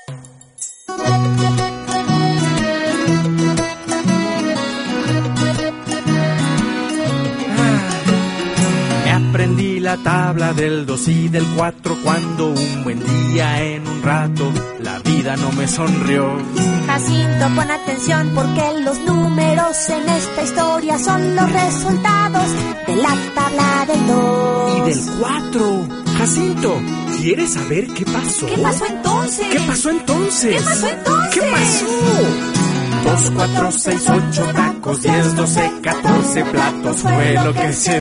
Aprendí la tabla del 2 y del 4 cuando un buen día en un rato la vida no me sonrió. Jacinto, pon atención porque los números en esta historia son los resultados de la tabla del 2 y del 4. Jacinto, ¿quieres saber qué pasó? ¿Qué pasó entonces? ¿Qué pasó entonces? ¿Qué pasó entonces? ¿Qué pasó? 2, 4, 6, 8 tacos, 10, 12, 14 platos fue lo que se